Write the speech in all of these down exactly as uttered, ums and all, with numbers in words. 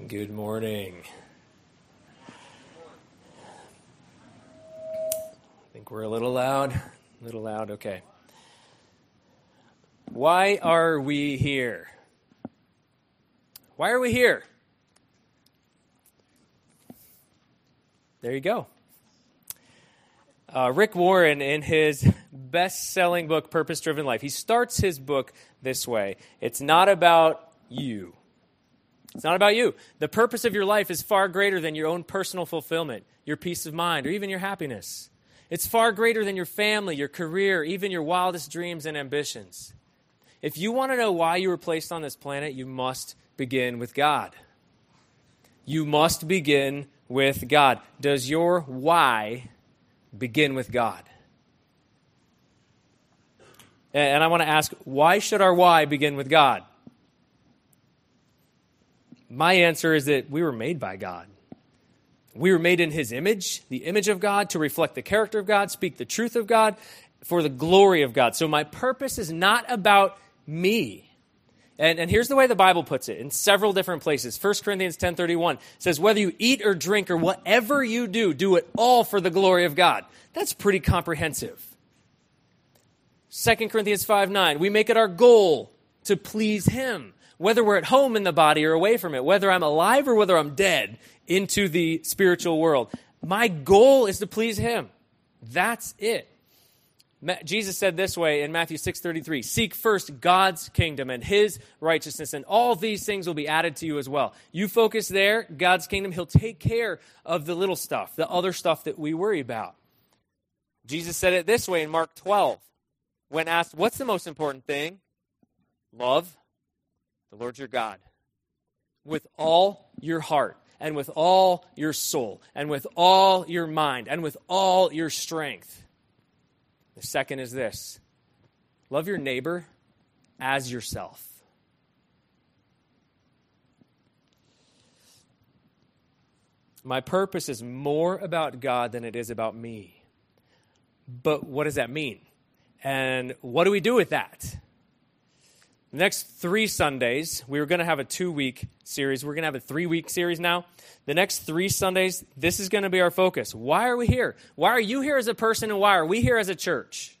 Good morning. I think we're a little loud. A little loud, okay. Why are we here? Why are we here? There you go. Uh, Rick Warren, in his best-selling book, Purpose-Driven Life, he starts his book this way. It's not about you. It's not about you. The purpose of your life is far greater than your own personal fulfillment, your peace of mind, or even your happiness. It's far greater than your family, your career, even your wildest dreams and ambitions. If you want to know why you were placed on this planet, you must begin with God. You must begin with God. Does your why begin with God? And I want to ask, why should our why begin with God? My answer is that we were made by God. We were made in His image, the image of God, to reflect the character of God, speak the truth of God, for the glory of God. So my purpose is not about me. And, and here's the way the Bible puts it in several different places. First Corinthians ten thirty-one says, whether you eat or drink or whatever you do, do it all for the glory of God. That's pretty comprehensive. Second Corinthians five nine, we make it our goal to please Him, whether we're at home in the body or away from it, whether I'm alive or whether I'm dead into the spiritual world. My goal is to please Him. That's it. Jesus said this way in Matthew six thirty-three, seek first God's kingdom and His righteousness, and all these things will be added to you as well. You focus there, God's kingdom, He'll take care of the little stuff, the other stuff that we worry about. Jesus said it this way in Mark twelve, when asked, what's the most important thing? Love the Lord your God with all your heart and with all your soul and with all your mind and with all your strength. The second is this: love your neighbor as yourself. My purpose is more about God than it is about me. But what does that mean? And what do we do with that? The next three Sundays, we were going to have a two-week series. We're going to have a three-week series now. The next three Sundays, this is going to be our focus. Why are we here? Why are you here as a person, and why are we here as a church?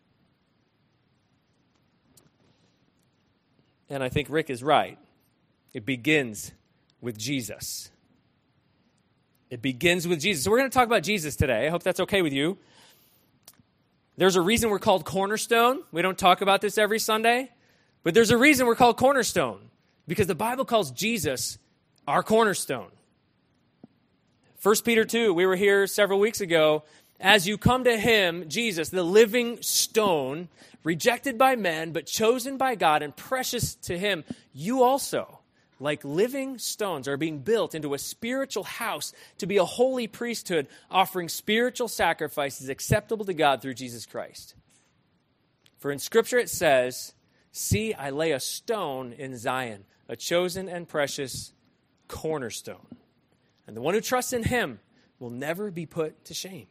And I think Rick is right. It begins with Jesus. It begins with Jesus. So we're going to talk about Jesus today. I hope that's okay with you. There's a reason we're called Cornerstone. We don't talk about this every Sunday. But there's a reason we're called Cornerstone, because the Bible calls Jesus our cornerstone. First Peter two, we were here several weeks ago. As you come to Him, Jesus, the living stone, rejected by men, but chosen by God and precious to Him, you also, like living stones, are being built into a spiritual house to be a holy priesthood, offering spiritual sacrifices acceptable to God through Jesus Christ. For in Scripture it says, see, I lay a stone in Zion, a chosen and precious cornerstone. And the one who trusts in Him will never be put to shame.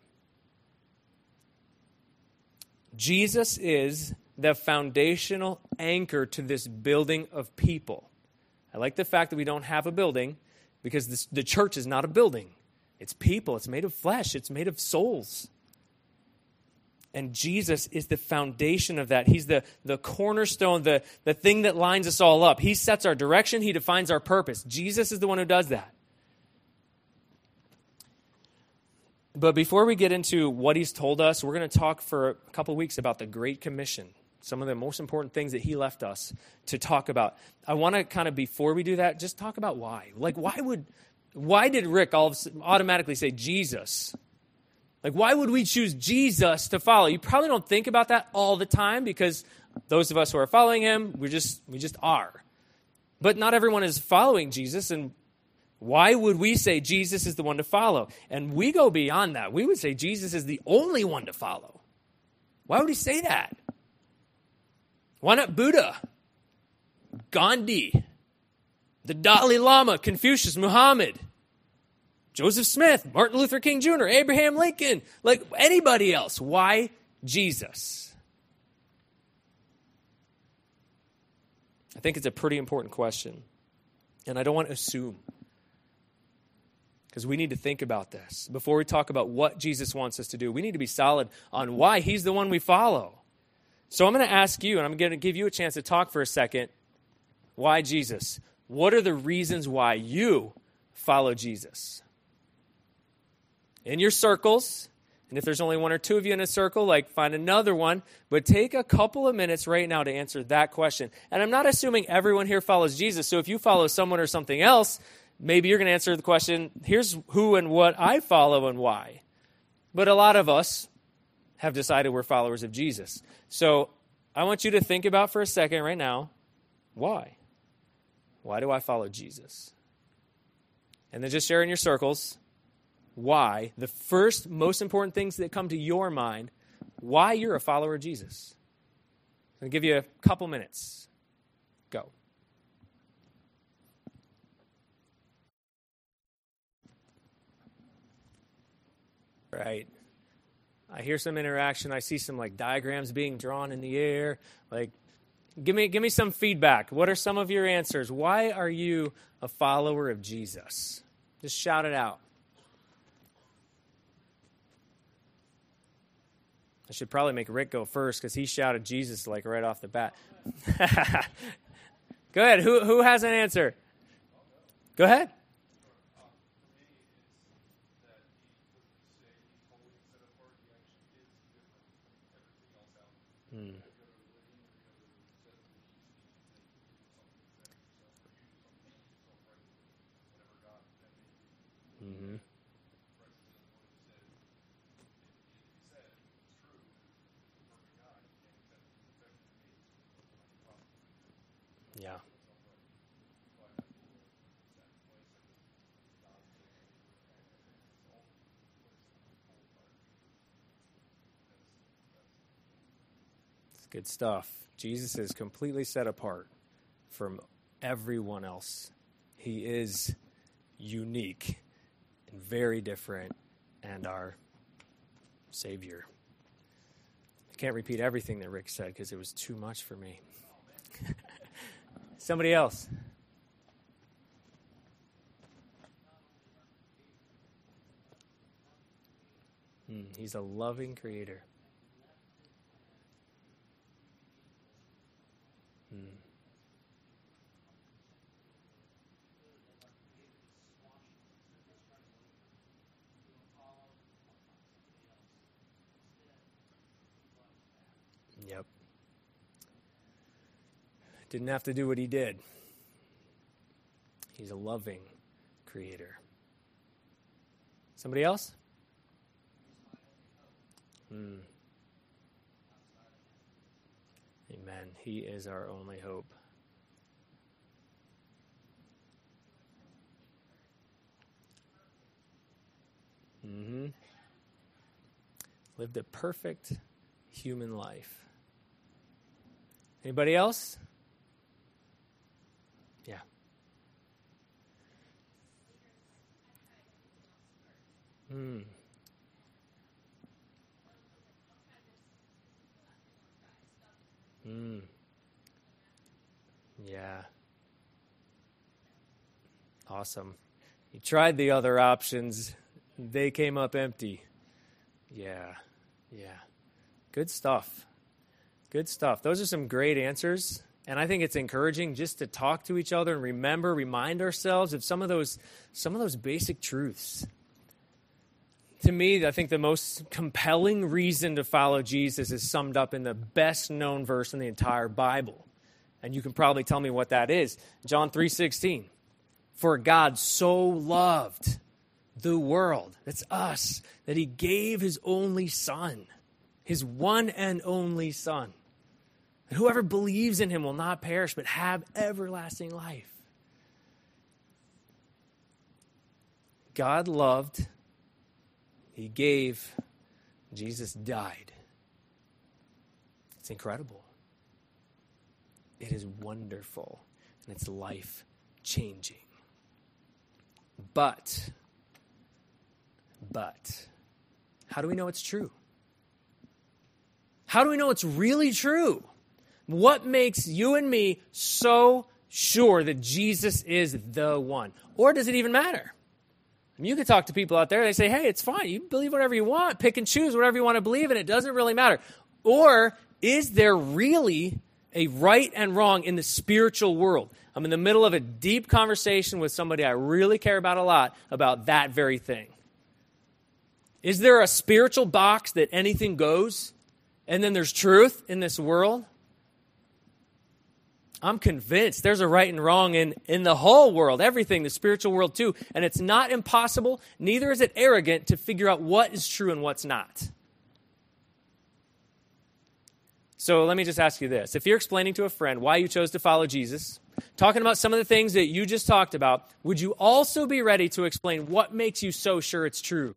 Jesus is the foundational anchor to this building of people. I like the fact that we don't have a building, because this, the church is not a building. It's people. It's made of flesh. It's made of souls. And Jesus is the foundation of that. He's the, the cornerstone, the, the thing that lines us all up. He sets our direction. He defines our purpose. Jesus is the one who does that. But before we get into what He's told us, we're going to talk for a couple weeks about the Great Commission, some of the most important things that He left us to talk about. I want to kind of, before we do that, just talk about why. Like, why would, why did Rick all of, automatically say Jesus? Like, why would we choose Jesus to follow? You probably don't think about that all the time, because those of us who are following Him, we just we just are. But not everyone is following Jesus, and why would we say Jesus is the one to follow? And we go beyond that. We would say Jesus is the only one to follow. Why would He say that? Why not Buddha, Gandhi, the Dalai Lama, Confucius, Muhammad, Joseph Smith, Martin Luther King Junior, Abraham Lincoln, like anybody else? Why Jesus? I think it's a pretty important question. And I don't want to assume. because we need to think about this. Before we talk about what Jesus wants us to do, we need to be solid on why he's the one we follow. So I'm going to ask you, and I'm going to give you a chance to talk for a second. Why Jesus? What are the reasons why you follow Jesus? In your circles, and if there's only one or two of you in a circle, like find another one, but take a couple of minutes right now to answer that question. And I'm not assuming everyone here follows Jesus, so if you follow someone or something else, maybe you're going to answer the question, here's who and what I follow and why. But a lot of us have decided we're followers of Jesus. So I want you to think about for a second right now, why? Why do I follow Jesus? And then just share in your circles why, the first most important things that come to your mind, why you're a follower of Jesus. I'm going to give you a couple minutes. Go. Right. I hear some interaction. I see some like diagrams being drawn in the air. Like, give me give me some feedback. What are some of your answers? Why are you a follower of Jesus? Just shout it out. I should probably make Rick go first because he shouted Jesus like right off the bat. Go ahead. Who who has an answer? Go ahead. Hmm. Mm-hmm. Yeah. It's good stuff. Jesus is completely set apart from everyone else. He is unique and very different and our Savior. I can't repeat everything that Rick said because it was too much for me. Somebody else. Hmm, he's a loving creator. Hmm. Yep. Didn't have to do what he did. He's a loving creator. Somebody else? Hmm. Amen. He is our only hope. Mm-hmm. Lived a perfect human life. Anybody else? Yeah. Hmm. Hmm. Yeah. Awesome. You tried the other options. They came up empty. Yeah. Yeah. Good stuff. Good stuff. Those are some great answers. And I think it's encouraging just to talk to each other and remember, remind ourselves of some of those, some of those basic truths. To me, I think the most compelling reason to follow Jesus is summed up in the best known verse in the entire Bible. And you can probably tell me what that is. John three sixteen. For God so loved the world, that's us, that he gave his only son, his one and only son. And whoever believes in him will not perish, but have everlasting life. God loved, he gave, Jesus died. It's incredible. It is wonderful, and it's life-changing. But, but, how do we know it's true? How do we know it's really true? What makes you and me so sure that Jesus is the one? Or does it even matter? I mean, you can talk to people out there, they say, hey, it's fine. You believe whatever you want. Pick and choose whatever you want to believe, and it doesn't really matter. Or is there really a right and wrong in the spiritual world? I'm in the middle of a deep conversation with somebody I really care about a lot about that very thing. Is there a spiritual box that anything goes, and then there's truth in this world? I'm convinced there's a right and wrong in, in the whole world, everything, the spiritual world too. And it's not impossible, neither is it arrogant to figure out what is true and what's not. So let me just ask you this. If you're explaining to a friend why you chose to follow Jesus, talking about some of the things that you just talked about, would you also be ready to explain what makes you so sure it's true?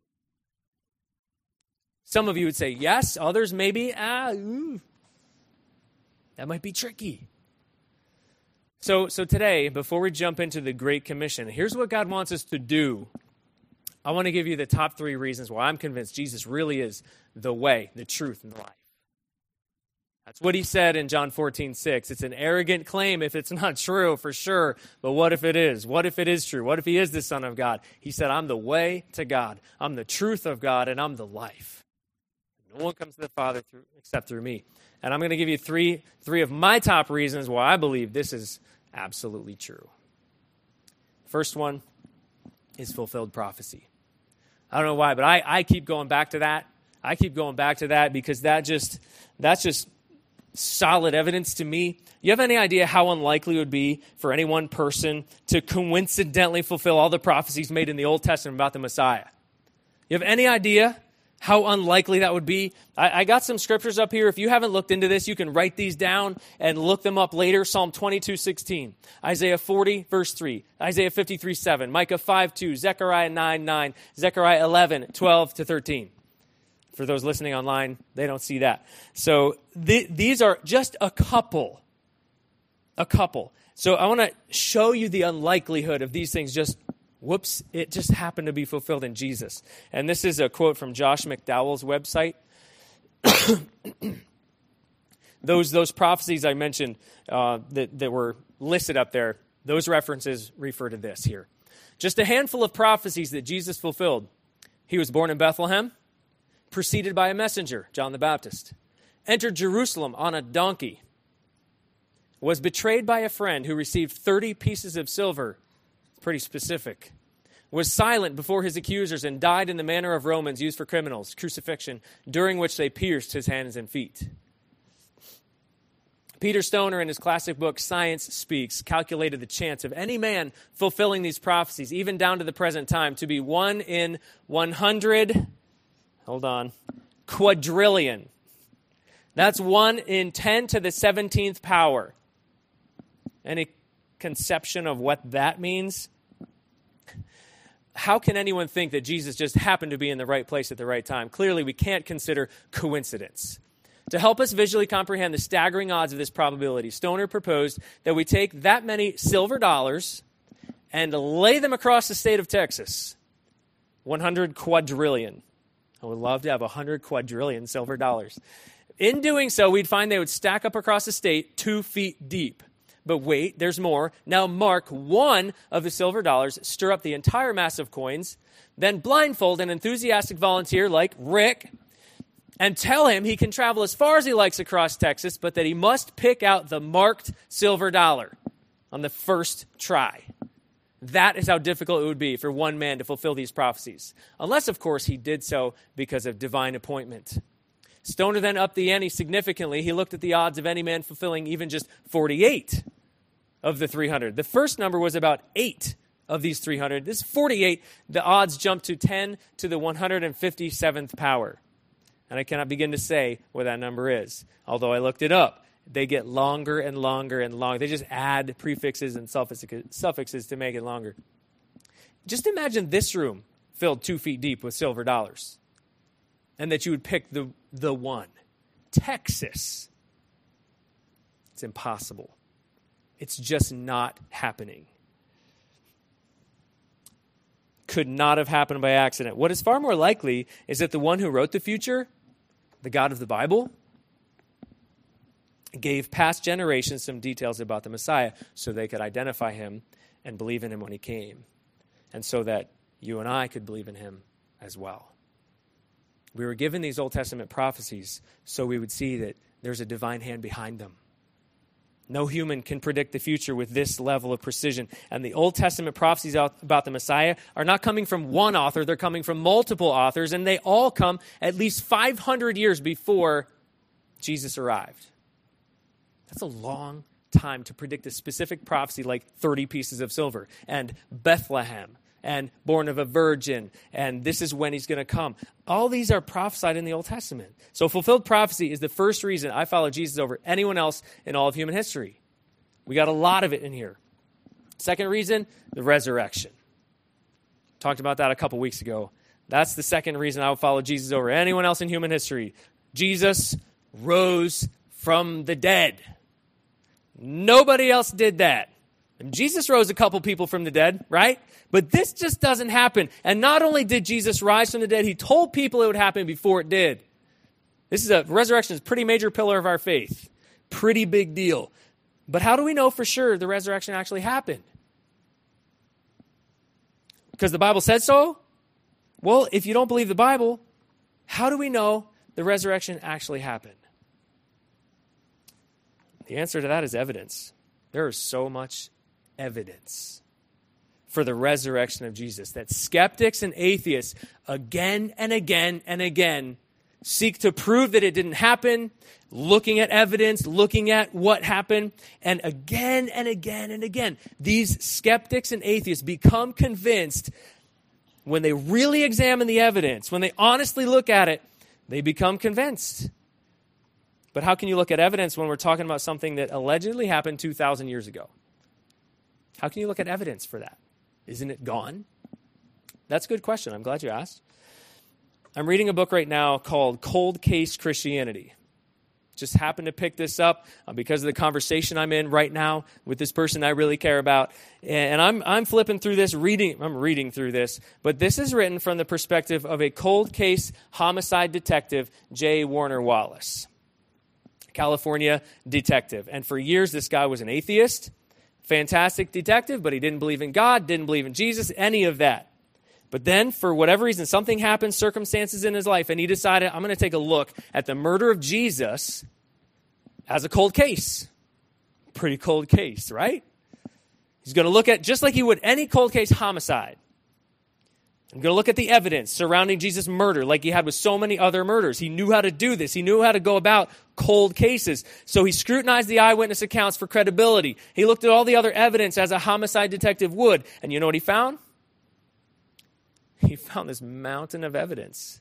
Some of you would say yes, others maybe, ah, ooh, that might be tricky. So, so today, before we jump into the Great Commission, here's what God wants us to do. I want to give you the top three reasons why I'm convinced Jesus really is the way, the truth, and the life. That's what he said in John fourteen six. It's an arrogant claim if it's not true, for sure. But what if it is? What if it is true? What if he is the Son of God? He said, I'm the way to God. I'm the truth of God, and I'm the life. No one comes to the Father through, except through me. And I'm going to give you three, three of my top reasons why I believe this is absolutely true. First one is fulfilled prophecy. I don't know why, but I, I keep going back to that. I keep going back to that because that just that's just solid evidence to me. You have any idea how unlikely it would be for any one person to coincidentally fulfill all the prophecies made in the Old Testament about the Messiah? You have any idea how unlikely that would be? I, I got some scriptures up here. If you haven't looked into this, you can write these down and look them up later. Psalm twenty-two sixteen, Isaiah forty, verse three, Isaiah fifty-three seven, Micah five two, Zechariah nine nine, Zechariah eleven twelve to thirteen. For those listening online, they don't see that. So th- these are just a couple. A couple. So I want to show you the unlikelihood of these things just Whoops, it just happened to be fulfilled in Jesus. And this is a quote from Josh McDowell's website. those those prophecies I mentioned uh, that, that were listed up there, those references refer to this here. Just a handful of prophecies that Jesus fulfilled. He was born in Bethlehem, preceded by a messenger, John the Baptist, entered Jerusalem on a donkey, was betrayed by a friend who received thirty pieces of silver, pretty specific, was silent before his accusers and died in the manner of Romans used for criminals, crucifixion, during which they pierced his hands and feet. Peter Stoner, in his classic book, Science Speaks, calculated the chance of any man fulfilling these prophecies, even down to the present time, to be one in one hundred, hold on, quadrillion. That's one in ten to the seventeenth power. Any conception of what that means? How can anyone think that Jesus just happened to be in the right place at the right time? Clearly, we can't consider coincidence. To help us visually comprehend the staggering odds of this probability, Stoner proposed that we take that many silver dollars and lay them across the state of Texas. one hundred quadrillion. I would love to have one hundred quadrillion silver dollars. In doing so, we'd find they would stack up across the state two feet deep. But wait, there's more. Now mark one of the silver dollars, stir up the entire mass of coins, then blindfold an enthusiastic volunteer like Rick, and tell him he can travel as far as he likes across Texas, but that he must pick out the marked silver dollar on the first try. That is how difficult it would be for one man to fulfill these prophecies. Unless, of course, he did so because of divine appointment. Stoner then upped the ante significantly. He looked at the odds of any man fulfilling even just forty-eight of the three hundred. The first number was about eight of these three hundred. This is forty-eight. The odds jumped to ten to the one hundred fifty-seventh power. And I cannot begin to say what that number is, although I looked it up. They get longer and longer and longer. They just add prefixes and suffixes to make it longer. Just imagine this room filled two feet deep with silver dollars, and that you would pick the, the one. Texas. It's impossible. It's just not happening. Could not have happened by accident. What is far more likely is that the one who wrote the future, the God of the Bible, gave past generations some details about the Messiah so they could identify him and believe in him when he came. And so that you and I could believe in him as well. We were given these Old Testament prophecies so we would see that there's a divine hand behind them. No human can predict the future with this level of precision. And the Old Testament prophecies about the Messiah are not coming from one author, they're coming from multiple authors, and they all come at least five hundred years before Jesus arrived. That's a long time to predict a specific prophecy like thirty pieces of silver and Bethlehem and born of a virgin, and this is when he's going to come. All these are prophesied in the Old Testament. So fulfilled prophecy is the first reason I follow Jesus over anyone else in all of human history. We got a lot of it in here. Second reason, the resurrection. Talked about that a couple weeks ago. That's the second reason I would follow Jesus over anyone else in human history. Jesus rose from the dead. Nobody else did that. And Jesus rose a couple people from the dead, right? But this just doesn't happen. And not only did Jesus rise from the dead, he told people it would happen before it did. This is a resurrection is a pretty major pillar of our faith. Pretty big deal. But how do we know for sure the resurrection actually happened? Because the Bible said so? Well, if you don't believe the Bible, how do we know the resurrection actually happened? The answer to that is evidence. There is so much evidence for the resurrection of Jesus that skeptics and atheists again and again and again seek to prove that it didn't happen, looking at evidence, looking at what happened, and again and again and again, these skeptics and atheists become convinced when they really examine the evidence, when they honestly look at it, they become convinced. But how can you look at evidence when we're talking about something that allegedly happened two thousand years ago? How can you look at evidence for that? Isn't it gone? That's a good question. I'm glad you asked. I'm reading a book right now called Cold Case Christianity. Just happened to pick this up because of the conversation I'm in right now with this person I really care about. And I'm I'm flipping through this, reading, I'm reading through this, but this is written from the perspective of a cold case homicide detective, J. Warner Wallace, California detective. And for years, this guy was an atheist, fantastic detective, but he didn't believe in God, didn't believe in Jesus, any of that. But then, for whatever reason, something happened, circumstances in his life, and he decided, I'm going to take a look at the murder of Jesus as a cold case. Pretty cold case, right? He's going to look at, just like he would any cold case homicide, I'm going to look at the evidence surrounding Jesus' murder like he had with so many other murders. He knew how to do this. He knew how to go about cold cases. So he scrutinized the eyewitness accounts for credibility. He looked at all the other evidence as a homicide detective would. And you know what he found? He found this mountain of evidence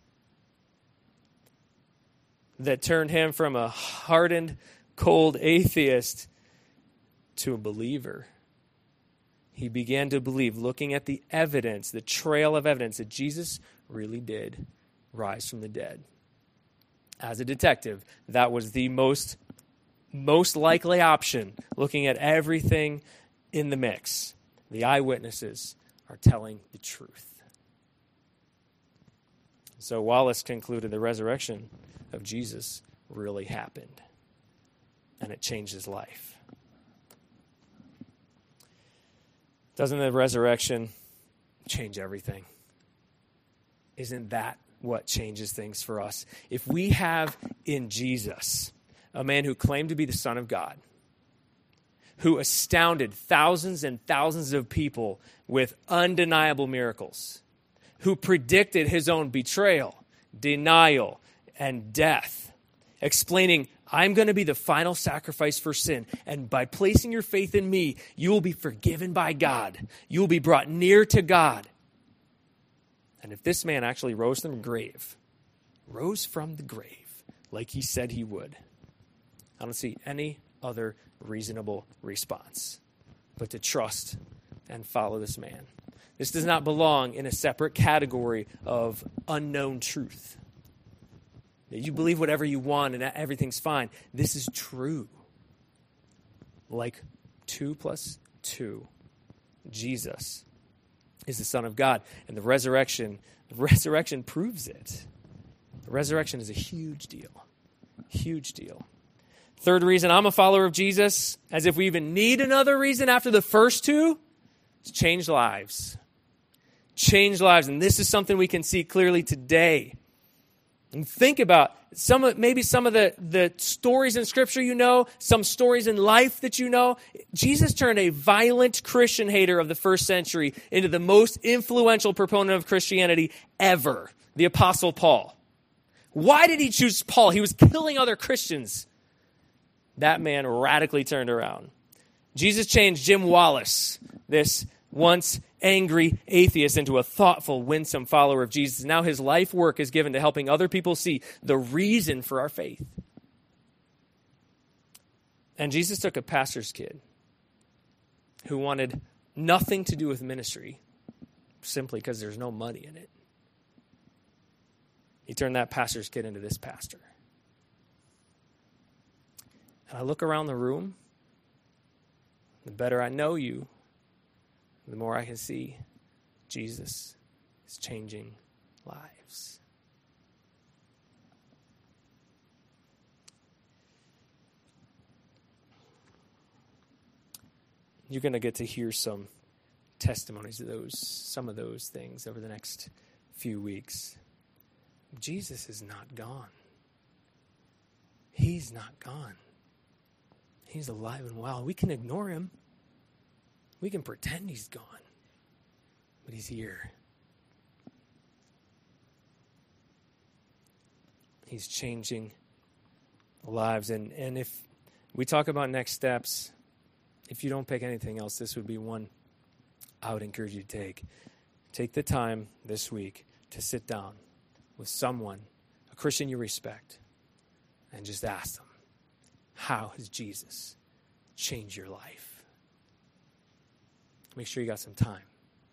that turned him from a hardened, cold atheist to a believer. He began to believe, looking at the evidence, the trail of evidence, that Jesus really did rise from the dead. As a detective, that was the most, most likely option, looking at everything in the mix. The eyewitnesses are telling the truth. So Wallace concluded the resurrection of Jesus really happened, and it changed his life. Doesn't the resurrection change everything? Isn't that what changes things for us? If we have in Jesus a man who claimed to be the Son of God, who astounded thousands and thousands of people with undeniable miracles, who predicted his own betrayal, denial, and death, explaining, I'm going to be the final sacrifice for sin, and by placing your faith in me, you will be forgiven by God. You will be brought near to God. And if this man actually rose from the grave, rose from the grave like he said he would, I don't see any other reasonable response but to trust and follow this man. This does not belong in a separate category of unknown truth. You believe whatever you want and everything's fine. This is true. Like two plus two. Jesus is the Son of God. And the resurrection, the resurrection proves it. The resurrection is a huge deal. Huge deal. Third reason I'm a follower of Jesus, as if we even need another reason after the first two, is change lives. changed lives. And this is something we can see clearly today. And think about some of, maybe some of the, the stories in Scripture you know, some stories in life that you know. Jesus turned a violent Christian hater of the first century into the most influential proponent of Christianity ever, the Apostle Paul. Why did he choose Paul? He was killing other Christians. That man radically turned around. Jesus changed Jim Wallace, this once angry atheist, into a thoughtful, winsome follower of Jesus. Now his life work is given to helping other people see the reason for our faith. And Jesus took a pastor's kid who wanted nothing to do with ministry simply because there's no money in it. He turned that pastor's kid into this pastor. And I look around the room, the better I know you, the more I can see Jesus is changing lives. You're going to get to hear some testimonies of those, some of those things over the next few weeks. Jesus is not gone. He's not gone. He's alive and well. We can ignore him. We can pretend he's gone. But he's here. He's changing lives. And, and if we talk about next steps, if you don't pick anything else, this would be one I would encourage you to take. Take the time this week to sit down with someone, a Christian you respect, and just ask them, how has Jesus changed your life? Make sure you got some time.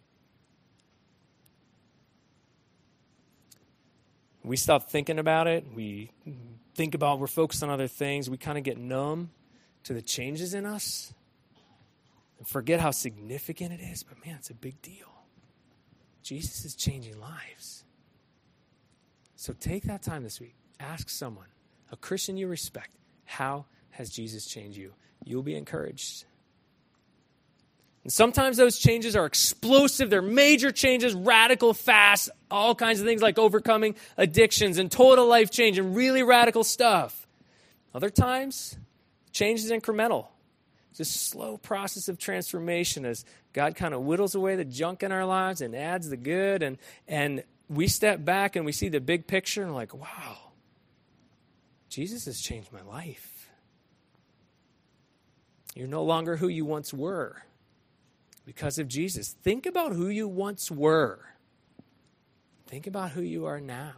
We stop thinking about it. We think about, we're focused on other things. We kind of get numb to the changes in us and forget how significant it is. But man, it's a big deal. Jesus is changing lives. So take that time this week. Ask someone, a Christian you respect, how has Jesus changed you? You'll be encouraged. And sometimes those changes are explosive. They're major changes, radical, fast, all kinds of things like overcoming addictions and total life change and really radical stuff. Other times, change is incremental. It's a slow process of transformation as God kind of whittles away the junk in our lives and adds the good. And, and we step back and we see the big picture and we're like, wow, Jesus has changed my life. You're no longer who you once were because of Jesus. Think about who you once were. Think about who you are now.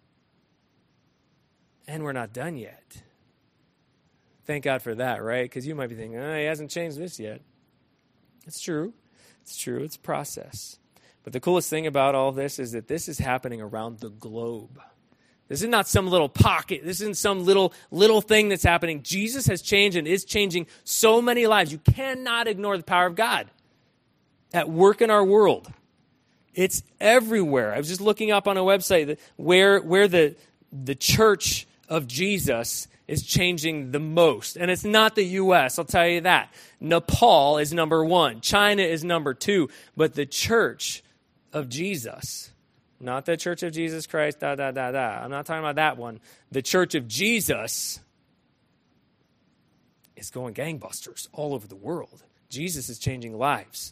And we're not done yet. Thank God for that, right? Because you might be thinking, oh, he hasn't changed this yet. It's true. It's true. It's a process. But the coolest thing about all this is that this is happening around the globe. This is not some little pocket. This isn't some little little thing that's happening. Jesus has changed and is changing so many lives. You cannot ignore the power of God at work in our world. It's everywhere. I was just looking up on a website that where where the the church of Jesus is changing the most. And it's not the U S, I'll tell you that. Nepal is number one. China is number two. But the church of Jesus, not the church of Jesus Christ, da, da, da, da. I'm not talking about that one. The church of Jesus is going gangbusters all over the world. Jesus is changing lives.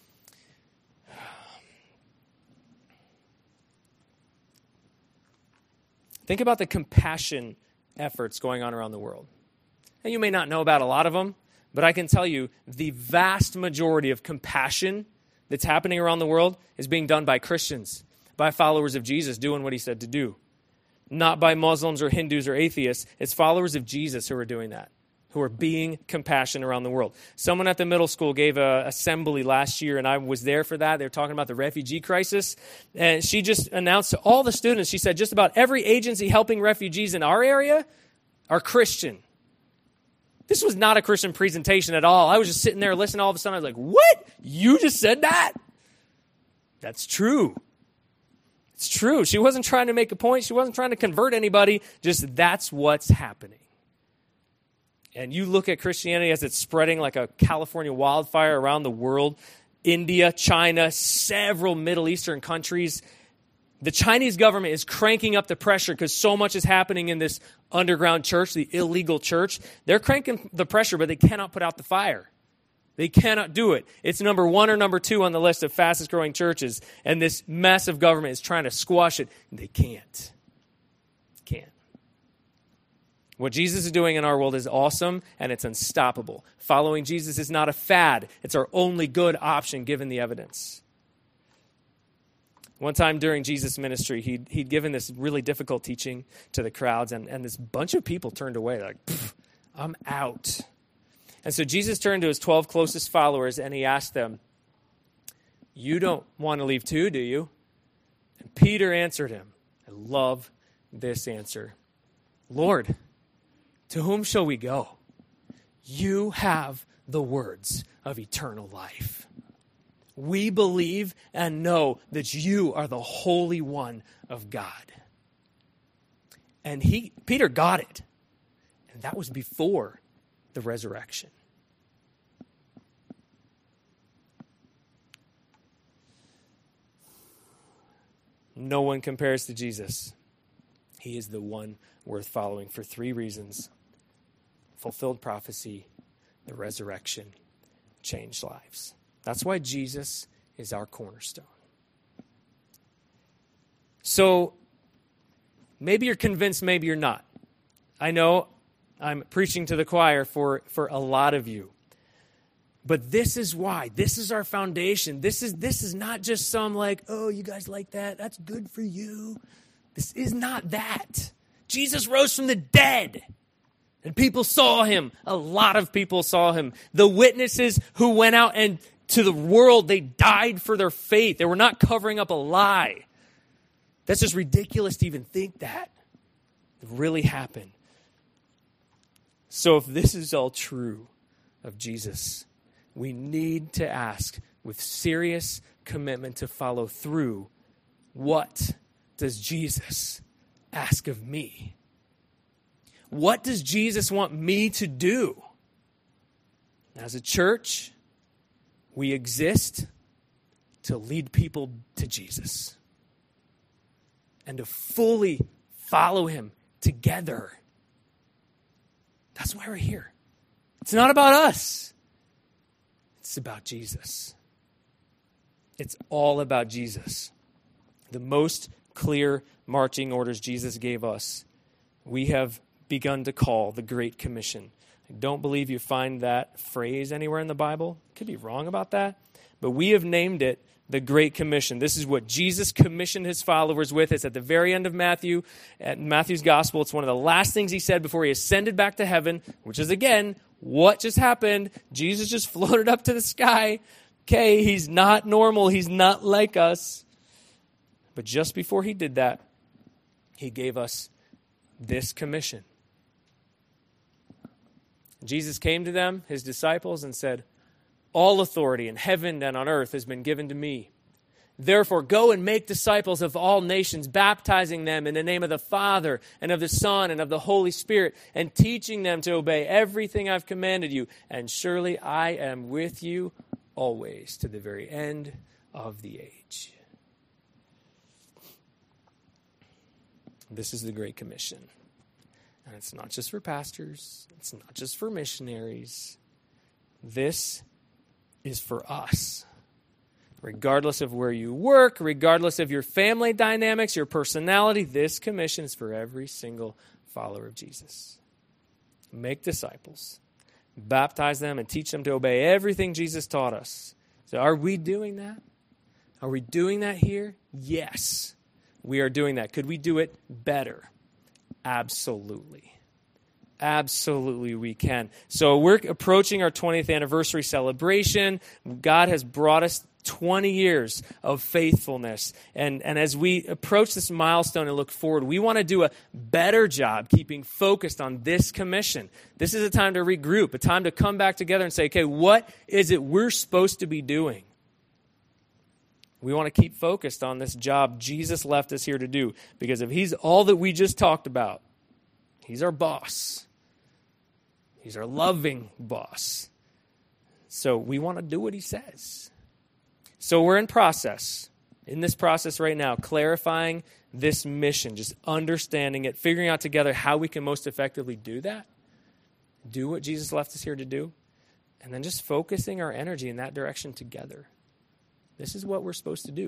Think about the compassion efforts going on around the world. And you may not know about a lot of them, but I can tell you the vast majority of compassion that's happening around the world is being done by Christians, by followers of Jesus doing what he said to do. Not by Muslims or Hindus or atheists. It's followers of Jesus who are doing that, who are being compassionate around the world. Someone at the middle school gave an assembly last year, and I was there for that. They were talking about the refugee crisis. And she just announced to all the students, she said, just about every agency helping refugees in our area are Christian. This was not a Christian presentation at all. I was just sitting there listening. All of a sudden, I was like, what? You just said that? That's true. It's true. She wasn't trying to make a point. She wasn't trying to convert anybody. Just that's what's happening. And you look at Christianity as it's spreading like a California wildfire around the world. India, China, several Middle Eastern countries. The Chinese government is cranking up the pressure because so much is happening in this underground church, the illegal church. They're cranking the pressure, but they cannot put out the fire. They cannot do it. It's number one or number two on the list of fastest growing churches, and this massive government is trying to squash it. They can't. Can't. What Jesus is doing in our world is awesome, and it's unstoppable. Following Jesus is not a fad. It's our only good option given the evidence. One time during Jesus' ministry, he'd, he'd given this really difficult teaching to the crowds, and, and this bunch of people turned away. They're like, I'm out. And so Jesus turned to his twelve closest followers, and he asked them, you don't want to leave too, do you? And Peter answered him. I love this answer. Lord, to whom shall we go? You have the words of eternal life. We believe and know that you are the Holy One of God. And he, Peter got it. And that was before the resurrection. No one compares to Jesus. He is the one worth following for three reasons. Fulfilled prophecy, the resurrection, changed lives. That's why Jesus is our cornerstone. So maybe you're convinced, maybe you're not. I know I'm preaching to the choir for, for a lot of you. But this is why. This is our foundation. This is, this is not just some like, oh, you guys like that? That's good for you. This is not that. Jesus rose from the dead. And people saw him. A lot of people saw him. The witnesses who went out and to the world, they died for their faith. They were not covering up a lie. That's just ridiculous to even think that. It really happened. So if this is all true of Jesus, we need to ask with serious commitment to follow through, what does Jesus ask of me? What does Jesus want me to do? As a church, we exist to lead people to Jesus and to fully follow him together. That's why we're here. It's not about us. It's about Jesus. It's all about Jesus. The most clear marching orders Jesus gave us, we have begun to call the Great Commission. I don't believe you find that phrase anywhere in the Bible. Could be wrong about that. But we have named it the Great Commission. This is what Jesus commissioned his followers with. It's at the very end of Matthew, at Matthew's gospel. It's one of the last things he said before he ascended back to heaven, which is, again, what just happened? Jesus just floated up to the sky. Okay, he's not normal. He's not like us. But just before he did that, he gave us this commission. Jesus came to them, his disciples, and said, all authority in heaven and on earth has been given to me. Therefore, go and make disciples of all nations, baptizing them in the name of the Father and of the Son and of the Holy Spirit, and teaching them to obey everything I've commanded you. And surely I am with you always to the very end of the age. This is the Great Commission. And it's not just for pastors. It's not just for missionaries. This is for us. Regardless of where you work, regardless of your family dynamics, your personality, this commission is for every single follower of Jesus. Make disciples. Baptize them and teach them to obey everything Jesus taught us. So are we doing that? Are we doing that here? Yes, we are doing that. Could we do it better? Absolutely. Absolutely we can. So we're approaching our twentieth anniversary celebration. God has brought us twenty years of faithfulness. And, and as we approach this milestone and look forward, we want to do a better job keeping focused on this commission. This is a time to regroup, a time to come back together and say, okay, what is it we're supposed to be doing? We want to keep focused on this job Jesus left us here to do. Because if he's all that we just talked about, he's our boss. He's our loving boss. So we want to do what he says. So we're in process, in this process right now, clarifying this mission, just understanding it, figuring out together how we can most effectively do that, do what Jesus left us here to do, and then just focusing our energy in that direction together. This is what we're supposed to do.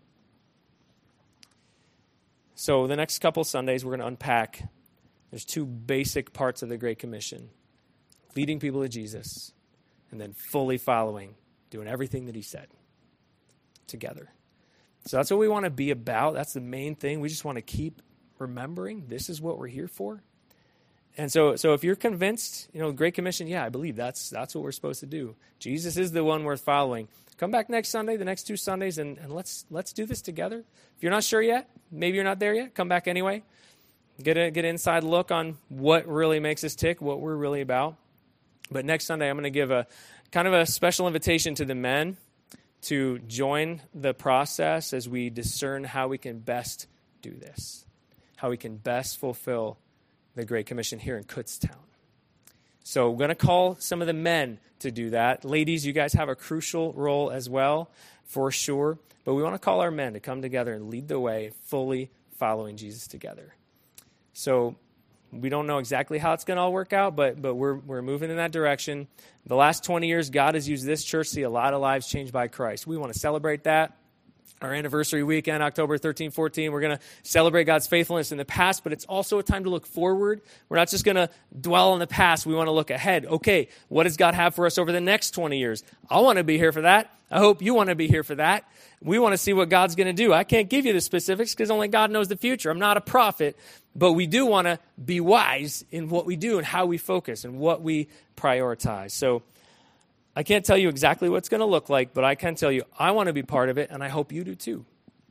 So the next couple Sundays, we're going to unpack. There's two basic parts of the Great Commission: leading people to Jesus, and then fully following, doing everything that he said together. So that's what we want to be about. That's the main thing. We just want to keep remembering this is what we're here for. And so so if you're convinced, you know, Great Commission, yeah, I believe that's that's what we're supposed to do. Jesus is the one worth following. Come back next Sunday, the next two Sundays, and, and let's let's do this together. If you're not sure yet, maybe you're not there yet, come back anyway. Get a get an inside look on what really makes us tick, what we're really about. But next Sunday, I'm going to give a kind of a special invitation to the men to join the process as we discern how we can best do this, how we can best fulfill the Great Commission here in Kutztown. So we're going to call some of the men to do that. Ladies, you guys have a crucial role as well, for sure. But we want to call our men to come together and lead the way, fully following Jesus together. So we don't know exactly how it's going to all work out, but but we're we're moving in that direction. The last twenty years, God has used this church to see a lot of lives changed by Christ. We want to celebrate that. Our anniversary weekend, October thirteenth, fourteenth, we're going to celebrate God's faithfulness in the past, but it's also a time to look forward. We're not just going to dwell on the past. We want to look ahead. Okay, what does God have for us over the next twenty years? I want to be here for that. I hope you want to be here for that. We want to see what God's going to do. I can't give you the specifics because only God knows the future. I'm not a prophet, but we do want to be wise in what we do and how we focus and what we prioritize. So I can't tell you exactly what it's going to look like, but I can tell you I want to be part of it, and I hope you do too.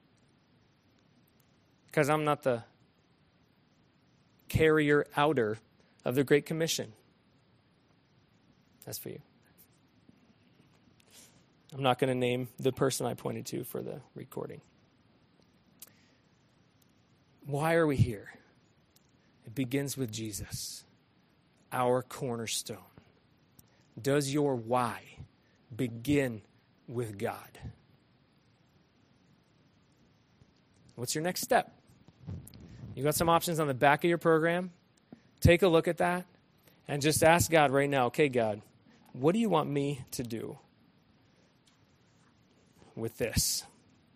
Because I'm not the carrier-outer of the Great Commission. That's for you. I'm not going to name the person I pointed to for the recording. Why are we here? It begins with Jesus, our cornerstone. Does your why begin with God? What's your next step? You got some options on the back of your program. Take a look at that and just ask God right now, okay, God, what do you want me to do with this?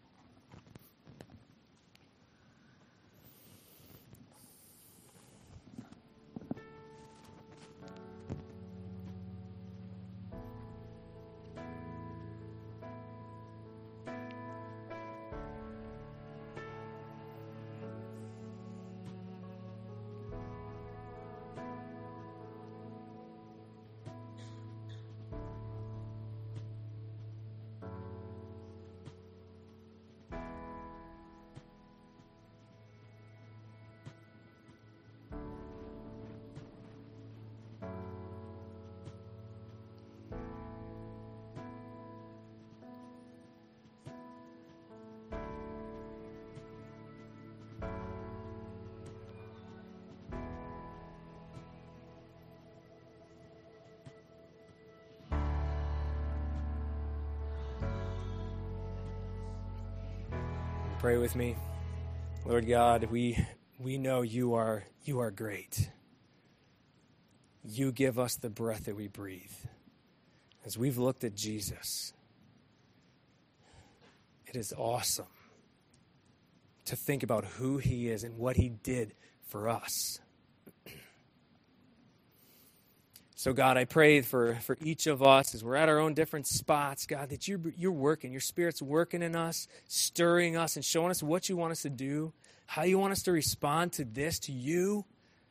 Pray with me. Lord God, we we know you are you are great. You give us the breath that we breathe. As we've looked at Jesus, it is awesome to think about who he is and what he did for us. So God, I pray for, for each of us as we're at our own different spots, God, that you're, you're working, your Spirit's working in us, stirring us and showing us what you want us to do, how you want us to respond to this, to you.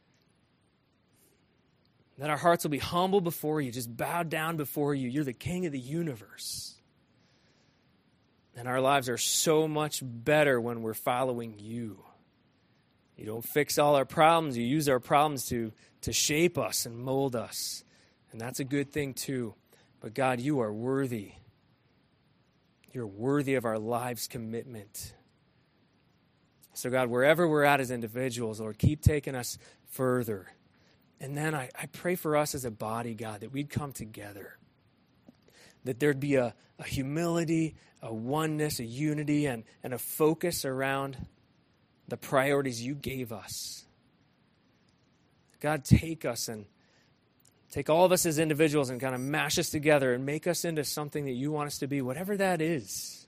That our hearts will be humble before you, just bowed down before you. You're the King of the universe. And our lives are so much better when we're following you. You don't fix all our problems. You use our problems to, to shape us and mold us. And that's a good thing too. But God, you are worthy. You're worthy of our lives' commitment. So God, wherever we're at as individuals, Lord, keep taking us further. And then I, I pray for us as a body, God, that we'd come together. that there'd be a, a humility, a oneness, a unity, and, and a focus around the priorities you gave us. God, take us and take all of us as individuals and kind of mash us together and make us into something that you want us to be, whatever that is.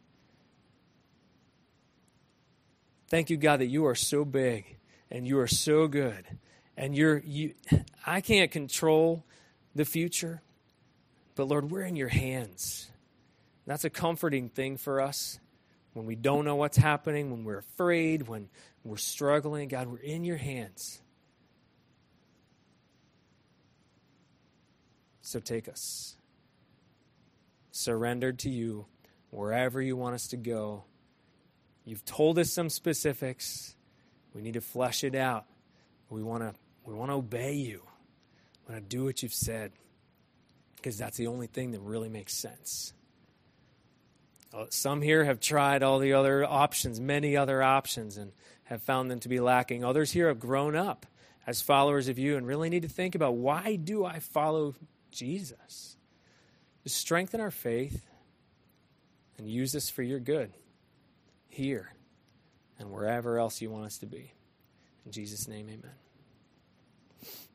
Thank you, God, that you are so big and you are so good. And you're you I can't control the future, but Lord, we're in your hands. That's a comforting thing for us when we don't know what's happening, when we're afraid, when we're struggling. God, we're in your hands. So take us, surrendered to you wherever you want us to go. You've told us some specifics. We need to flesh it out. We want to we want to obey you. We want to do what you've said, because that's the only thing that really makes sense. Some here have tried all the other options, many other options, and have found them to be lacking. Others here have grown up as followers of you and really need to think about, why do I follow Jesus? Just strengthen our faith and use this for your good here and wherever else you want us to be. In Jesus' name, amen.